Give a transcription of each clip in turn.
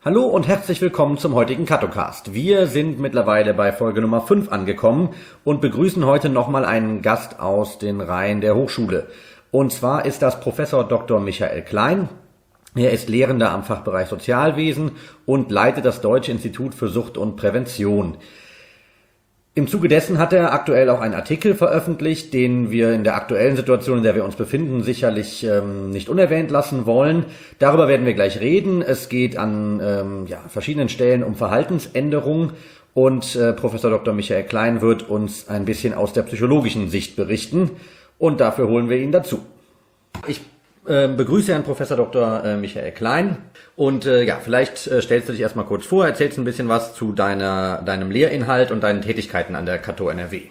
Hallo und herzlich willkommen zum heutigen Cattocast. Wir sind mittlerweile bei Folge Nummer 5 angekommen und begrüßen heute nochmal einen Gast aus den Reihen der Hochschule. Und zwar ist das Professor Dr. Michael Klein. Er ist Lehrender am Fachbereich Sozialwesen und leitet das Deutsche Institut für Sucht und Prävention. Im Zuge dessen hat er aktuell auch einen Artikel veröffentlicht, den wir in der aktuellen Situation, in der wir uns befinden, sicherlich nicht unerwähnt lassen wollen. Darüber werden wir gleich reden. Es geht an verschiedenen Stellen um Verhaltensänderung und Professor Dr. Michael Klein wird uns ein bisschen aus der psychologischen Sicht berichten und dafür holen wir ihn dazu. Ich begrüße Herrn Professor Dr. Michael Klein und vielleicht stellst du dich erstmal kurz vor, erzählst ein bisschen was zu deinem Lehrinhalt und deinen Tätigkeiten an der Cato NRW.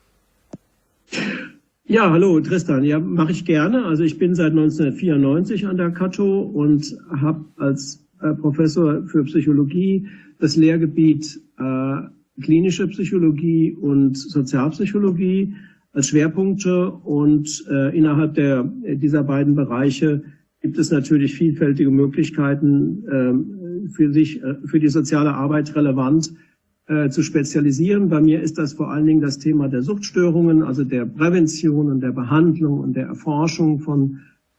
Ja, hallo Tristan, ja, mache ich gerne. Also ich bin seit 1994 an der Cato und habe als Professor für Psychologie das Lehrgebiet klinische Psychologie und Sozialpsychologie als Schwerpunkte und innerhalb dieser beiden Bereiche gibt es natürlich vielfältige Möglichkeiten, für die soziale Arbeit relevant zu spezialisieren. Bei mir ist das vor allen Dingen das Thema der Suchtstörungen, also der Prävention und der Behandlung und der Erforschung von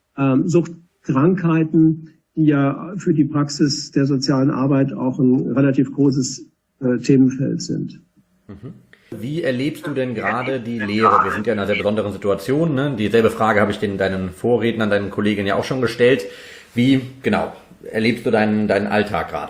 Suchtkrankheiten, die ja für die Praxis der sozialen Arbeit auch ein relativ großes Themenfeld sind. Mhm. Wie erlebst du denn gerade die Lehre? Wir sind ja in einer sehr besonderen Situation, ne? Dieselbe Frage habe ich deinen Vorrednern, deinen Kolleginnen ja auch schon gestellt. Wie, genau, erlebst du deinen Alltag gerade?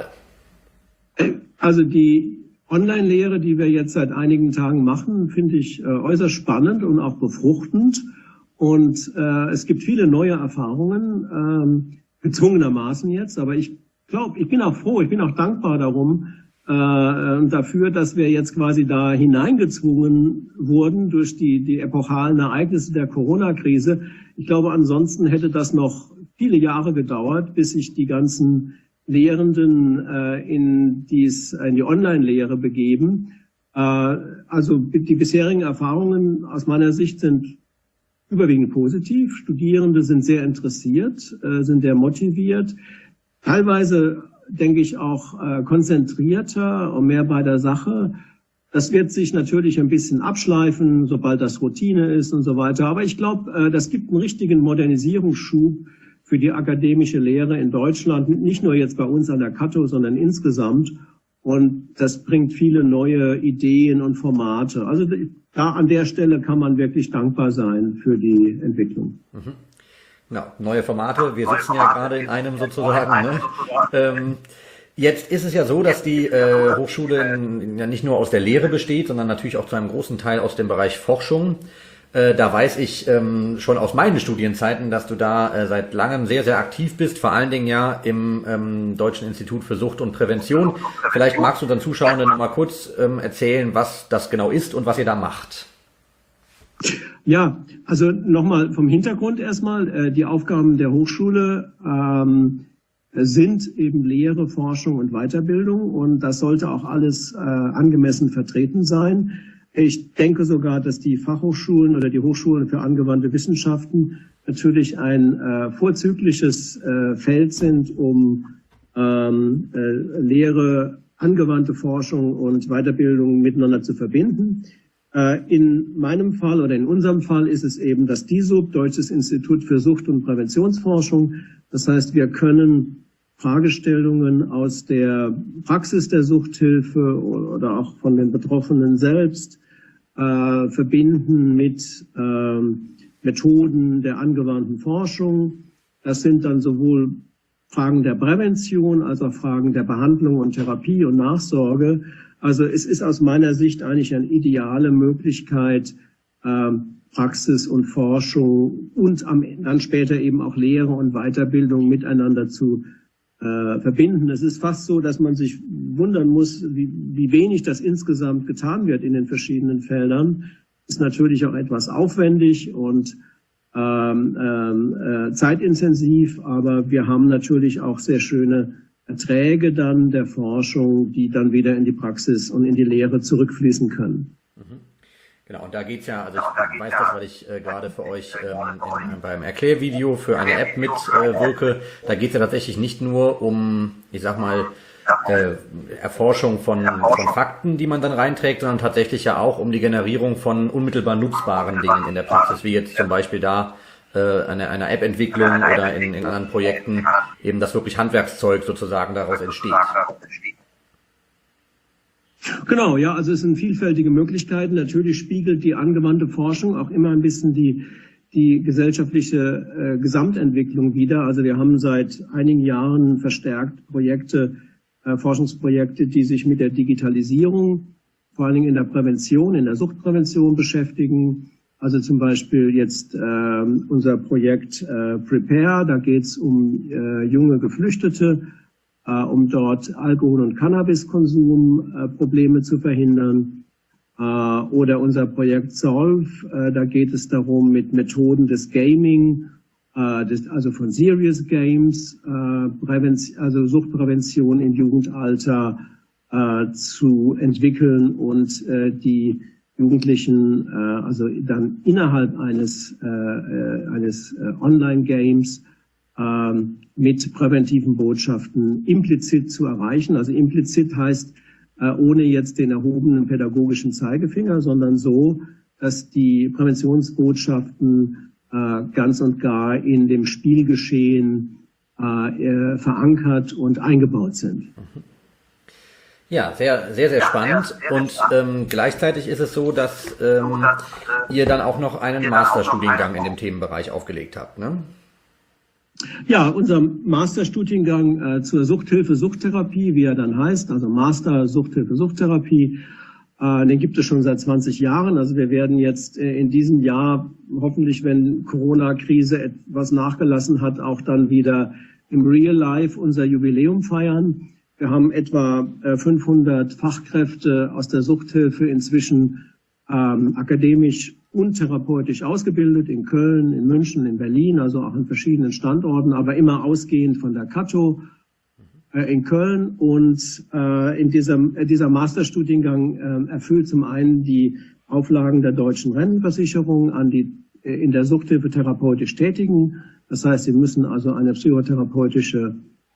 Also die Online-Lehre, die wir jetzt seit einigen Tagen machen, finde ich äußerst spannend und auch befruchtend. Und es gibt viele neue Erfahrungen, gezwungenermaßen jetzt. Aber ich glaube, ich bin auch froh, ich bin auch dankbar darum, dafür, dass wir jetzt quasi da hineingezwungen wurden durch die epochalen Ereignisse der Corona-Krise. Ich glaube, ansonsten hätte das noch viele Jahre gedauert, bis sich die ganzen Lehrenden in die Online-Lehre begeben. Also die bisherigen Erfahrungen aus meiner Sicht sind überwiegend positiv. Studierende sind sehr interessiert, sind sehr motiviert. Teilweise denke ich auch konzentrierter und mehr bei der Sache. Das wird sich natürlich ein bisschen abschleifen, sobald das Routine ist und so weiter. Aber ich glaube, das gibt einen richtigen Modernisierungsschub für die akademische Lehre in Deutschland, nicht nur jetzt bei uns an der Cato, sondern insgesamt. Und das bringt viele neue Ideen und Formate. Also da an der Stelle kann man wirklich dankbar sein für die Entwicklung. Mhm. Genau, neue Formate. Wir sitzen ja gerade in einem sozusagen. Ne? Jetzt ist es ja so, dass die Hochschule ja nicht nur aus der Lehre besteht, sondern natürlich auch zu einem großen Teil aus dem Bereich Forschung. Da weiß ich schon aus meinen Studienzeiten, dass du da seit langem sehr, sehr aktiv bist, vor allen Dingen ja im Deutschen Institut für Sucht und Prävention. Vielleicht magst du unseren Zuschauenden noch mal kurz erzählen, was das genau ist und was ihr da macht. Ja, also nochmal vom Hintergrund erstmal. Die Aufgaben der Hochschule sind eben Lehre, Forschung und Weiterbildung und das sollte auch alles angemessen vertreten sein. Ich denke sogar, dass die Fachhochschulen oder die Hochschulen für angewandte Wissenschaften natürlich ein vorzügliches Feld sind, um Lehre, angewandte Forschung und Weiterbildung miteinander zu verbinden. In meinem Fall oder in unserem Fall ist es eben das DISUP, Deutsches Institut für Sucht- und Präventionsforschung. Das heißt, wir können Fragestellungen aus der Praxis der Suchthilfe oder auch von den Betroffenen selbst verbinden mit Methoden der angewandten Forschung. Das sind dann sowohl Fragen der Prävention als auch Fragen der Behandlung und Therapie und Nachsorge. Also es ist aus meiner Sicht eigentlich eine ideale Möglichkeit, Praxis und Forschung und dann später eben auch Lehre und Weiterbildung miteinander zu verbinden. Es ist fast so, dass man sich wundern muss, wie wenig das insgesamt getan wird in den verschiedenen Feldern. Ist natürlich auch etwas aufwendig und zeitintensiv, aber wir haben natürlich auch sehr schöne Erträge dann der Forschung, die dann wieder in die Praxis und in die Lehre zurückfließen können. Genau, und da geht's ja, also ich weiß das, weil ich gerade für euch beim Erklärvideo für eine App mitwirke. Da geht's ja tatsächlich nicht nur um, ich sag mal, Erforschung von Fakten, die man dann reinträgt, sondern tatsächlich ja auch um die Generierung von unmittelbar nutzbaren Dingen in der Praxis, wie jetzt zum Beispiel da einer App-Entwicklung oder in anderen Projekten, eben das wirklich Handwerkszeug sozusagen daraus entsteht. Genau, ja, also es sind vielfältige Möglichkeiten. Natürlich spiegelt die angewandte Forschung auch immer ein bisschen die gesellschaftliche Gesamtentwicklung wider. Also wir haben seit einigen Jahren verstärkt Forschungsprojekte, die sich mit der Digitalisierung, vor allen Dingen in der Prävention, in der Suchtprävention beschäftigen. Also zum Beispiel jetzt unser Projekt Prepare, da geht es um junge Geflüchtete, um dort Alkohol- und Cannabiskonsum Probleme zu verhindern. Oder unser Projekt Solve, da geht es darum, mit Methoden des Gaming, also von Serious Games, also Suchtprävention im Jugendalter zu entwickeln und die Jugendlichen also dann innerhalb eines Online-Games mit präventiven Botschaften implizit zu erreichen. Also implizit heißt ohne jetzt den erhobenen pädagogischen Zeigefinger, sondern so, dass die Präventionsbotschaften ganz und gar in dem Spielgeschehen verankert und eingebaut sind. Ja, sehr, sehr, sehr spannend. Und gleichzeitig ist es so, dass ihr dann auch noch einen Masterstudiengang in dem Themenbereich aufgelegt habt, ne? Ja, unser Masterstudiengang zur Suchthilfe, Suchttherapie, wie er dann heißt, also Master Suchthilfe, Suchttherapie, den gibt es schon seit 20 Jahren. Also wir werden jetzt in diesem Jahr hoffentlich, wenn Corona-Krise etwas nachgelassen hat, auch dann wieder im Real Life unser Jubiläum feiern. Wir haben etwa 500 Fachkräfte aus der Suchthilfe inzwischen akademisch und therapeutisch ausgebildet in Köln, in München, in Berlin, also auch an verschiedenen Standorten, aber immer ausgehend von der Cato in Köln. Und in dieser Masterstudiengang erfüllt zum einen die Auflagen der deutschen Rentenversicherung an die in der Suchthilfe therapeutisch Tätigen. Das heißt, sie müssen also eine psychotherapeutische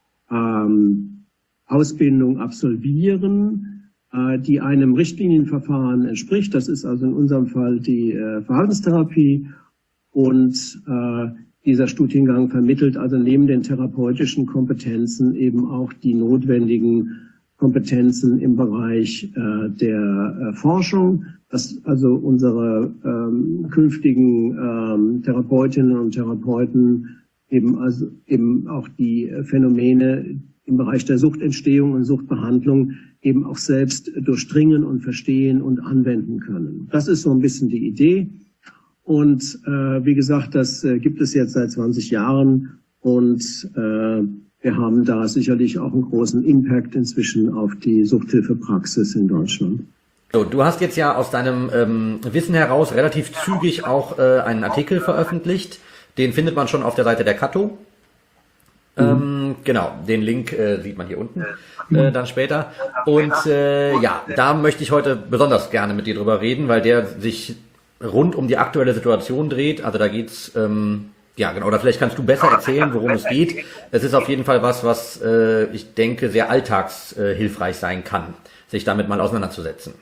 Ausbildung absolvieren, die einem Richtlinienverfahren entspricht. Das ist also in unserem Fall die Verhaltenstherapie. Und dieser Studiengang vermittelt also neben den therapeutischen Kompetenzen eben auch die notwendigen Kompetenzen im Bereich der Forschung, dass also unsere künftigen Therapeutinnen und Therapeuten eben auch die Phänomene im Bereich der Suchtentstehung und Suchtbehandlung eben auch selbst durchdringen und verstehen und anwenden können. Das ist so ein bisschen die Idee. Und wie gesagt, das gibt es jetzt seit 20 Jahren und wir haben da sicherlich auch einen großen Impact inzwischen auf die Suchthilfepraxis in Deutschland. So, du hast jetzt ja aus deinem Wissen heraus relativ zügig auch einen Artikel veröffentlicht. Den findet man schon auf der Seite der Cato. Genau, den Link sieht man hier unten dann später. Und ja, da möchte ich heute besonders gerne mit dir drüber reden, weil der sich rund um die aktuelle Situation dreht. Also da geht's, ja genau, oder vielleicht kannst du besser erzählen, worum es geht. Es ist auf jeden Fall was ich denke sehr alltagshilfreich sein kann, sich damit mal auseinanderzusetzen.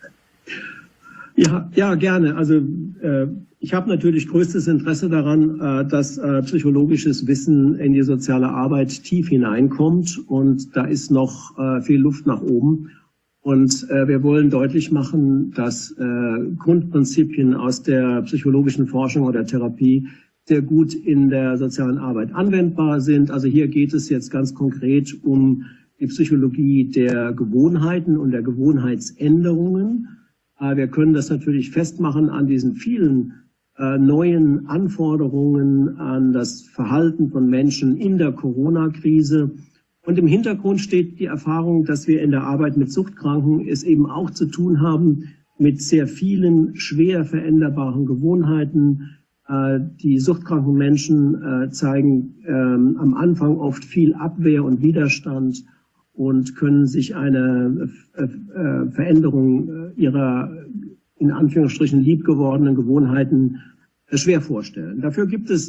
Ja, gerne. Also ich habe natürlich größtes Interesse daran, dass psychologisches Wissen in die soziale Arbeit tief hineinkommt und da ist noch viel Luft nach oben. Und wir wollen deutlich machen, dass Grundprinzipien aus der psychologischen Forschung oder Therapie sehr gut in der sozialen Arbeit anwendbar sind. Also hier geht es jetzt ganz konkret um die Psychologie der Gewohnheiten und der Gewohnheitsänderungen. Wir können das natürlich festmachen an diesen vielen neuen Anforderungen an das Verhalten von Menschen in der Corona-Krise. Und im Hintergrund steht die Erfahrung, dass wir in der Arbeit mit Suchtkranken es eben auch zu tun haben mit sehr vielen schwer veränderbaren Gewohnheiten. Die suchtkranken Menschen zeigen am Anfang oft viel Abwehr und Widerstand und können sich eine Veränderung ihrer in Anführungsstrichen liebgewordenen Gewohnheiten schwer vorstellen. Dafür gibt es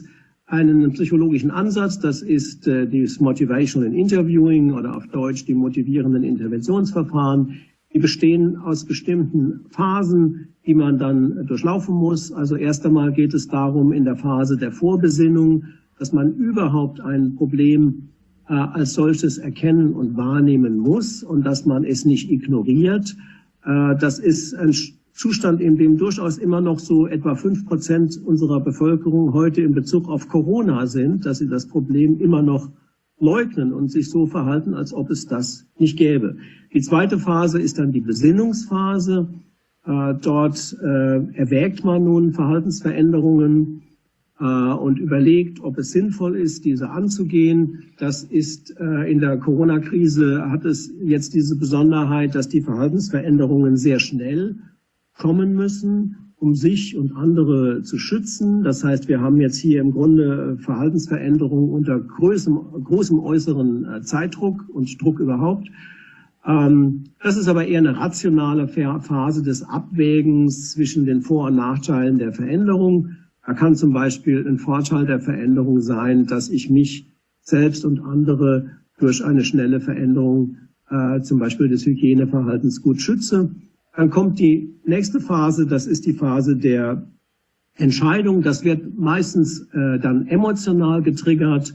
einen psychologischen Ansatz, das ist das Motivational Interviewing oder auf Deutsch die motivierenden Interventionsverfahren. Die bestehen aus bestimmten Phasen, die man dann durchlaufen muss. Also erst einmal geht es darum, in der Phase der Vorbesinnung, dass man überhaupt ein Problem als solches erkennen und wahrnehmen muss und dass man es nicht ignoriert. Das ist ein Zustand, in dem durchaus immer noch so etwa 5% unserer Bevölkerung heute in Bezug auf Corona sind, dass sie das Problem immer noch leugnen und sich so verhalten, als ob es das nicht gäbe. Die zweite Phase ist dann die Besinnungsphase. Dort erwägt man nun Verhaltensveränderungen und überlegt, ob es sinnvoll ist, diese anzugehen. Das ist in der Corona-Krise hat es jetzt diese Besonderheit, dass die Verhaltensveränderungen sehr schnell kommen müssen, um sich und andere zu schützen. Das heißt, wir haben jetzt hier im Grunde Verhaltensveränderungen unter großem äußeren Zeitdruck und Druck überhaupt. Das ist aber eher eine rationale Phase des Abwägens zwischen den Vor- und Nachteilen der Veränderung. Da kann zum Beispiel ein Vorteil der Veränderung sein, dass ich mich selbst und andere durch eine schnelle Veränderung, zum Beispiel des Hygieneverhaltens, gut schütze. Dann kommt die nächste Phase, das ist die Phase der Entscheidung. Das wird meistens dann emotional getriggert.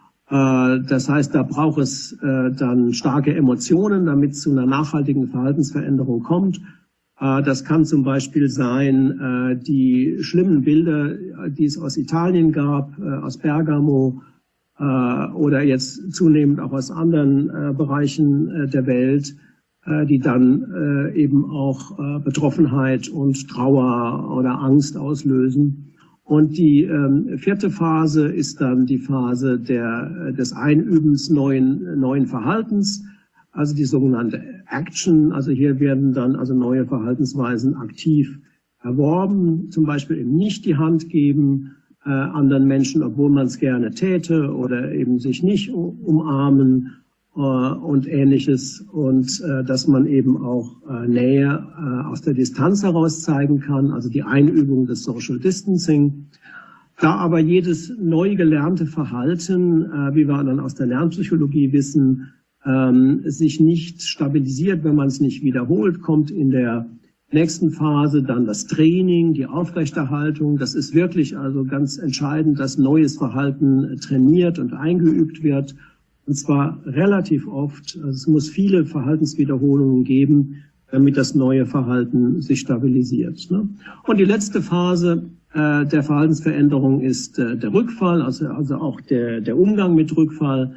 Das heißt, da braucht es dann starke Emotionen, damit es zu einer nachhaltigen Verhaltensveränderung kommt. Das kann zum Beispiel sein, die schlimmen Bilder, die es aus Italien gab, aus Bergamo oder jetzt zunehmend auch aus anderen Bereichen der Welt, die dann eben auch Betroffenheit und Trauer oder Angst auslösen. Und die vierte Phase ist dann die Phase des Einübens neuen Verhaltens, also die sogenannte Action. Also hier werden dann also neue Verhaltensweisen aktiv erworben, zum Beispiel eben nicht die Hand geben anderen Menschen, obwohl man es gerne täte, oder eben sich nicht umarmen und Ähnliches, und dass man eben auch Nähe aus der Distanz heraus zeigen kann, also die Einübung des Social Distancing. Da aber jedes neu gelernte Verhalten, wie wir dann aus der Lernpsychologie wissen, sich nicht stabilisiert, wenn man es nicht wiederholt, kommt in der nächsten Phase dann das Training, die Aufrechterhaltung. Das ist wirklich also ganz entscheidend, dass neues Verhalten trainiert und eingeübt wird. Und zwar relativ oft. Also es muss viele Verhaltenswiederholungen geben, damit das neue Verhalten sich stabilisiert. Und die letzte Phase der Verhaltensveränderung ist der Rückfall, also auch der Umgang mit Rückfall.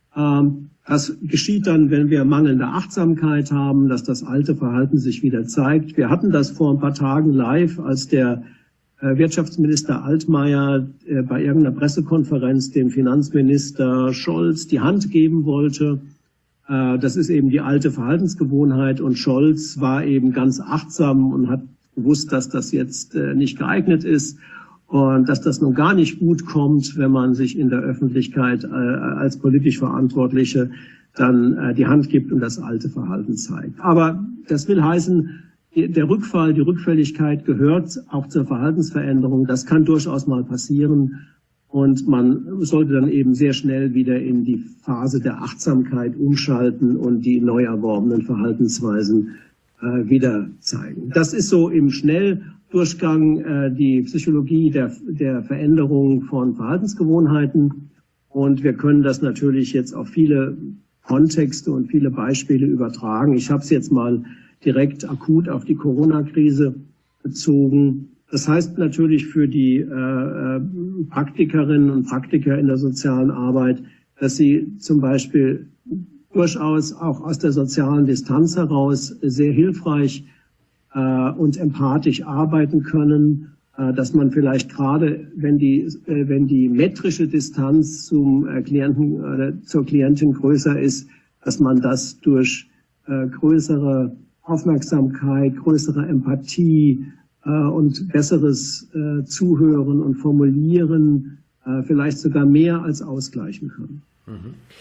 Das geschieht dann, wenn wir mangelnde Achtsamkeit haben, dass das alte Verhalten sich wieder zeigt. Wir hatten das vor ein paar Tagen live, als der Wirtschaftsminister Altmaier bei irgendeiner Pressekonferenz dem Finanzminister Scholz die Hand geben wollte. Das ist eben die alte Verhaltensgewohnheit, und Scholz war eben ganz achtsam und hat gewusst, dass das jetzt nicht geeignet ist und dass das nun gar nicht gut kommt, wenn man sich in der Öffentlichkeit als politisch Verantwortliche dann die Hand gibt und das alte Verhalten zeigt. Aber das will heißen, der Rückfall, die Rückfälligkeit gehört auch zur Verhaltensveränderung. Das kann durchaus mal passieren, und man sollte dann eben sehr schnell wieder in die Phase der Achtsamkeit umschalten und die neu erworbenen Verhaltensweisen wieder zeigen. Das ist so im Schnelldurchgang die Psychologie der Veränderung von Verhaltensgewohnheiten, und wir können das natürlich jetzt auf viele Kontexte und viele Beispiele übertragen. Ich habe es jetzt mal direkt akut auf die Corona-Krise bezogen. Das heißt natürlich für die Praktikerinnen und Praktiker in der sozialen Arbeit, dass sie zum Beispiel durchaus auch aus der sozialen Distanz heraus sehr hilfreich und empathisch arbeiten können, dass man vielleicht gerade, wenn die metrische Distanz zum Klienten oder zur Klientin größer ist, dass man das durch größere Aufmerksamkeit, größere Empathie und besseres Zuhören und Formulieren vielleicht sogar mehr als ausgleichen kann.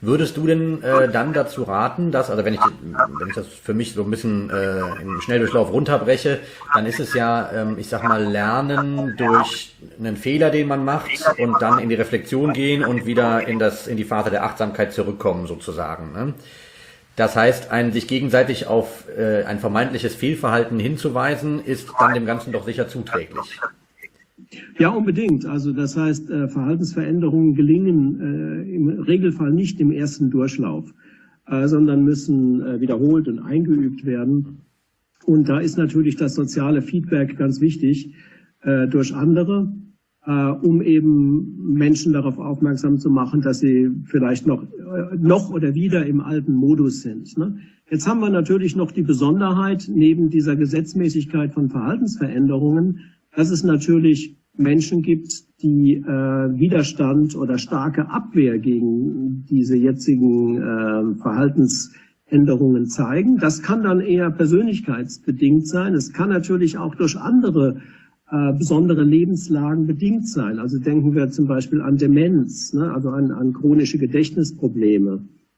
Würdest du denn dann dazu raten, dass, also wenn ich das für mich so ein bisschen im Schnelldurchlauf runterbreche, dann ist es ja, ich sag mal, Lernen durch einen Fehler, den man macht und dann in die Reflexion gehen und wieder in die Phase der Achtsamkeit zurückkommen sozusagen, ne? Das heißt, sich gegenseitig auf ein vermeintliches Fehlverhalten hinzuweisen, ist dann dem Ganzen doch sicher zuträglich. Ja, unbedingt. Also das heißt, Verhaltensveränderungen gelingen im Regelfall nicht im ersten Durchlauf, sondern müssen wiederholt und eingeübt werden. Und da ist natürlich das soziale Feedback ganz wichtig durch andere, um eben Menschen darauf aufmerksam zu machen, dass sie vielleicht noch oder wieder im alten Modus sind, ne? Jetzt haben wir natürlich noch die Besonderheit, neben dieser Gesetzmäßigkeit von Verhaltensveränderungen, dass es natürlich Menschen gibt, die Widerstand oder starke Abwehr gegen diese jetzigen Verhaltensänderungen zeigen. Das kann dann eher persönlichkeitsbedingt sein. Es kann natürlich auch durch andere besondere Lebenslagen bedingt sein. Also denken wir zum Beispiel an Demenz, ne? Also an chronische Gedächtnisprobleme.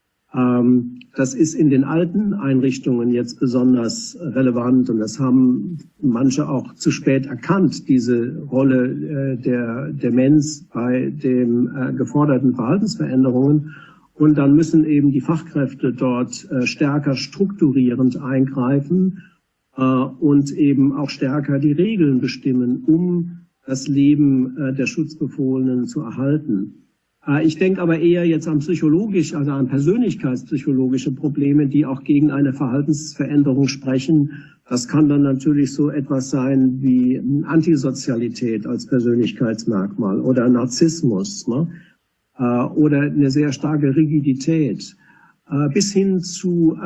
Das ist in den alten Einrichtungen jetzt besonders relevant und das haben manche auch zu spät erkannt, diese Rolle der Demenz bei den geforderten Verhaltensveränderungen. Und dann müssen eben die Fachkräfte dort stärker strukturierend eingreifen und eben auch stärker die Regeln bestimmen, um das Leben der Schutzbefohlenen zu erhalten. Ich denke aber eher jetzt an an persönlichkeitspsychologische Probleme, die auch gegen eine Verhaltensveränderung sprechen. Das kann dann natürlich so etwas sein wie Antisozialität als Persönlichkeitsmerkmal oder Narzissmus, ne? Oder eine sehr starke Rigidität, bis hin zu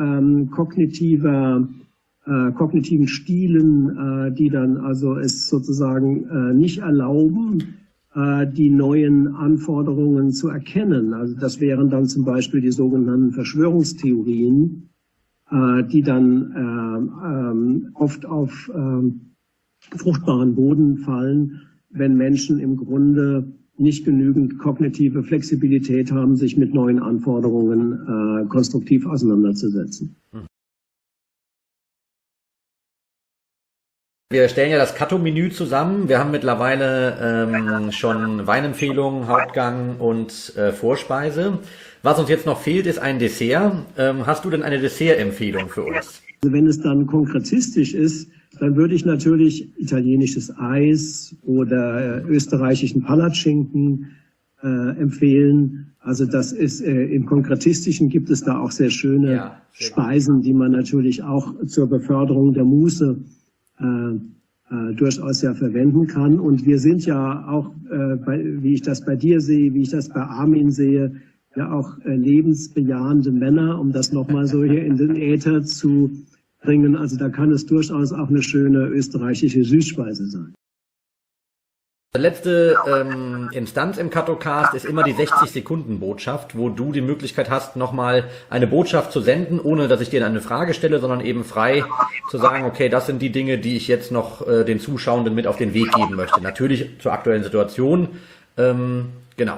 kognitiven Stilen, die dann also es sozusagen nicht erlauben, die neuen Anforderungen zu erkennen. Also das wären dann zum Beispiel die sogenannten Verschwörungstheorien, die dann oft auf fruchtbaren Boden fallen, wenn Menschen im Grunde nicht genügend kognitive Flexibilität haben, sich mit neuen Anforderungen konstruktiv auseinanderzusetzen. Wir stellen ja das Catto-Menü zusammen. Wir haben mittlerweile schon Weinempfehlungen, Hauptgang und Vorspeise. Was uns jetzt noch fehlt, ist ein Dessert. Hast du denn eine Dessertempfehlung für uns? Also wenn es dann konkretistisch ist, dann würde ich natürlich italienisches Eis oder österreichischen Palatschinken empfehlen. Also das ist im Konkretistischen gibt es da auch sehr schöne Speisen, die man natürlich auch zur Beförderung der Muße durchaus ja verwenden kann. Und wir sind ja auch, wie ich das bei dir sehe, wie ich das bei Armin sehe, ja auch lebensbejahende Männer, um das nochmal so hier in den Äther zu bringen. Also da kann es durchaus auch eine schöne österreichische Süßspeise sein. Die letzte Instanz im Cattocast ist immer die 60-Sekunden-Botschaft, wo du die Möglichkeit hast, nochmal eine Botschaft zu senden, ohne dass ich dir eine Frage stelle, sondern eben frei zu sagen, okay, das sind die Dinge, die ich jetzt noch den Zuschauenden mit auf den Weg geben möchte. Natürlich zur aktuellen Situation. Genau.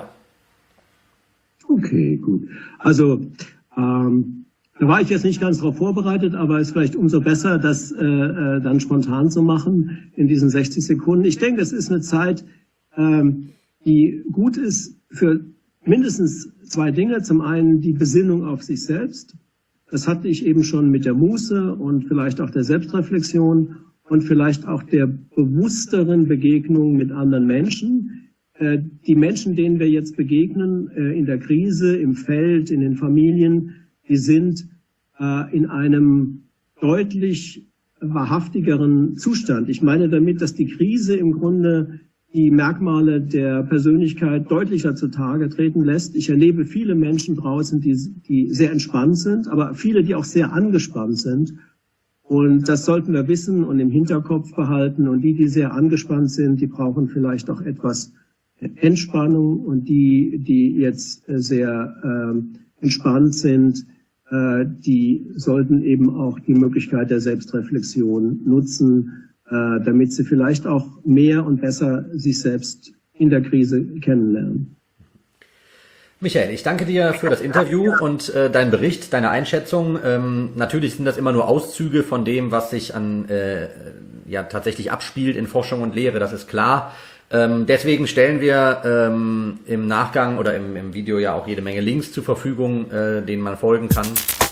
Okay, gut. Also da war ich jetzt nicht ganz darauf vorbereitet, aber es ist vielleicht umso besser, das dann spontan zu machen in diesen 60 Sekunden. Ich denke, es ist eine Zeit, die gut ist für mindestens zwei Dinge. Zum einen die Besinnung auf sich selbst. Das hatte ich eben schon mit der Muße und vielleicht auch der Selbstreflexion und vielleicht auch der bewussteren Begegnung mit anderen Menschen. Die Menschen, denen wir jetzt begegnen, in der Krise, im Feld, in den Familien, die sind in einem deutlich wahrhaftigeren Zustand. Ich meine damit, dass die Krise im Grunde die Merkmale der Persönlichkeit deutlicher zutage treten lässt. Ich erlebe viele Menschen draußen, die sehr entspannt sind, aber viele, die auch sehr angespannt sind. Und das sollten wir wissen und im Hinterkopf behalten. Und die sehr angespannt sind, die brauchen vielleicht auch etwas Entspannung. Und die jetzt sehr entspannt sind, die sollten eben auch die Möglichkeit der Selbstreflexion nutzen, damit sie vielleicht auch mehr und besser sich selbst in der Krise kennenlernen. Michael, ich danke dir für das Interview und deinen Bericht, deine Einschätzung. Natürlich sind das immer nur Auszüge von dem, was sich an tatsächlich abspielt in Forschung und Lehre, das ist klar. Deswegen stellen wir im Nachgang oder im Video ja auch jede Menge Links zur Verfügung, denen man folgen kann.